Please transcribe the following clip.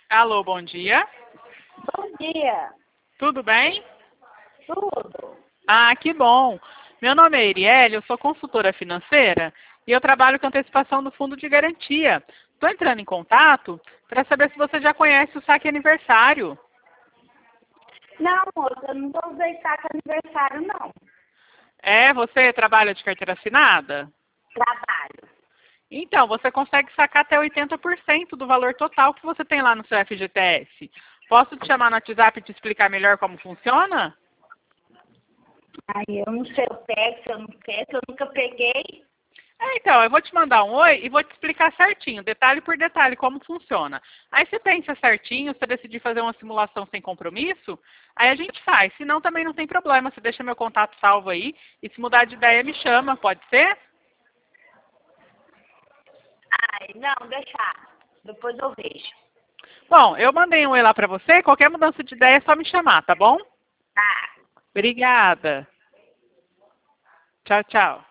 Alô, bom dia. Bom dia. Tudo bem? Tudo. Ah, que bom. Meu nome é Erielle, eu sou consultora financeira e eu trabalho com antecipação do fundo de garantia. Estou entrando em contato para saber se você já conhece o saque aniversário. Não, moça, eu não vou usar saco aniversário, não. É, você trabalha de carteira assinada? Trabalho. Então, você consegue sacar até 80% do valor total que você tem lá no seu FGTS. Posso te chamar no WhatsApp e te explicar melhor como funciona? Aí eu não sei o pego, se eu não quero, se eu nunca peguei. Então, eu vou te mandar um oi e vou te explicar certinho, detalhe por detalhe, como funciona. Aí você pensa certinho, se você decidir fazer uma simulação sem compromisso, aí a gente faz. Se não, também não tem problema, você deixa meu contato salvo aí e se mudar de ideia me chama, pode ser? Ai, não, deixar. Depois eu vejo. Bom, eu mandei um oi lá pra você, qualquer mudança de ideia é só me chamar, tá bom? Tá. Obrigada. Tchau, tchau.